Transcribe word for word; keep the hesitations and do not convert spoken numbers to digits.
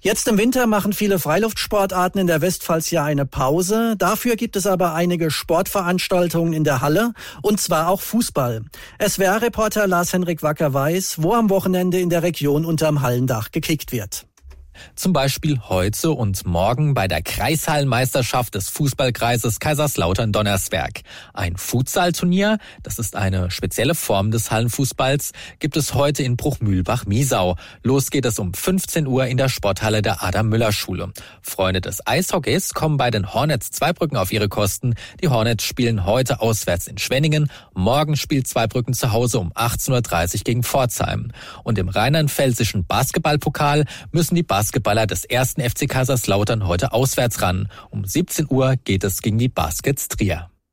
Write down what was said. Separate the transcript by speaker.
Speaker 1: Jetzt im Winter machen viele Freiluftsportarten in der Westpfalz ja eine Pause. Dafür gibt es aber einige Sportveranstaltungen in der Halle, und zwar auch Fußball. S W R-Reporter Lars-Henrik Wacker weiß, wo am Wochenende in der Region unterm Hallendach gekickt wird.
Speaker 2: Zum Beispiel heute und morgen bei der Kreishallenmeisterschaft des Fußballkreises Kaiserslautern-Donnersberg. Ein Futsal-Turnier, das ist eine spezielle Form des Hallenfußballs, gibt es heute in Bruchmühlbach-Miesau. Los geht es um fünfzehn Uhr in der Sporthalle der Adam-Müller-Schule. Freunde des Eishockeys kommen bei den Hornets Zweibrücken auf ihre Kosten. Die Hornets spielen heute auswärts in Schwenningen. Morgen spielt Zweibrücken zu Hause um achtzehn Uhr dreißig gegen Pforzheim. Und im rheinland-pfälzischen Basketballpokal müssen die Basketballer Basketballer des ersten F C Kaiserslautern heute auswärts ran. Um siebzehn Uhr geht es gegen die Baskets Trier.